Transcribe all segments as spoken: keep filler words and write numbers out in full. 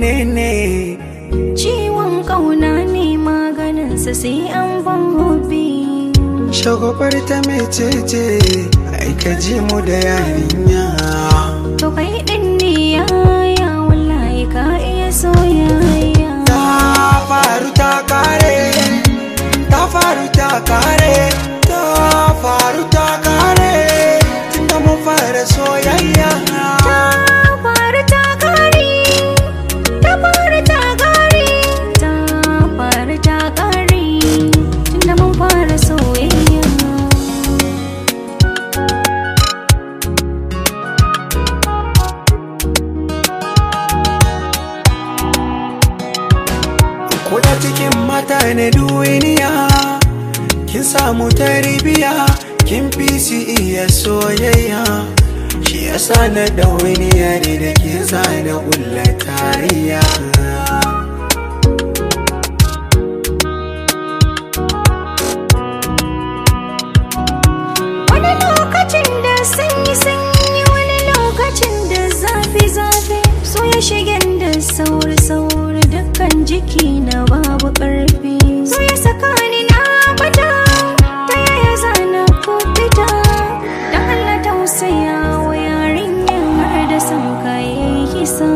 menene ciwon kauna ne maganinsa sai an ban hobi. shagwabar ta mecece ai ka ji mu da yarinya. To kai din ne yaya wallahi ka iya soyayya. Ta faru ta kare, ta faru ta kare, ta faru ta kare, tunda mun fara soyayya. Ta faru ta kare, ta faru ta kare, ta faru ta kare, tunda mun fara soyayya. Koda cikin mata na duniya kin samu tarbiya, kin fi su iya soyayya. Shi yasa na dauniya ne da ke zana ƙulla tariya. Wani lokacin da sanyi sanyi, wani lokacin da zafi zafi, so ya shigen da sauri sauri, dukkan jiki na babu ƙarfi. So ya saka ni na bata, ta yaya zana ko fita, don Allah tausaya wa yarinyar har da son kayan kisa.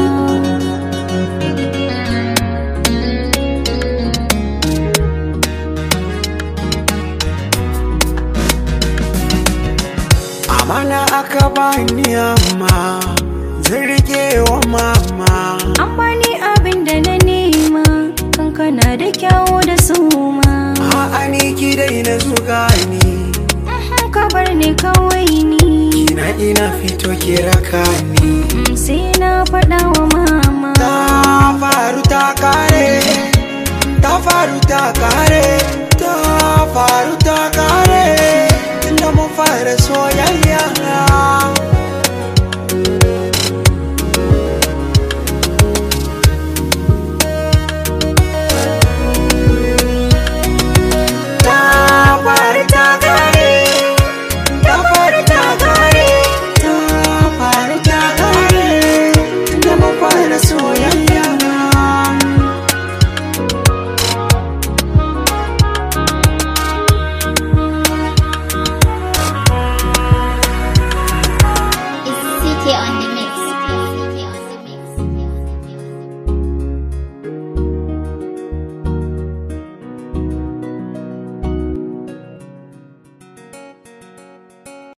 Amana aka bani amma zan rike wa mama. An bani abin da na nema, kankana da kyawu da suma. A'a ni ki daina zuga ni, Ka bar ni kawai ni, kina ina fito ki raka ni. Mm, sai na faɗa wa mama. Ta faru ta kare, ta faru ta kare, ta faru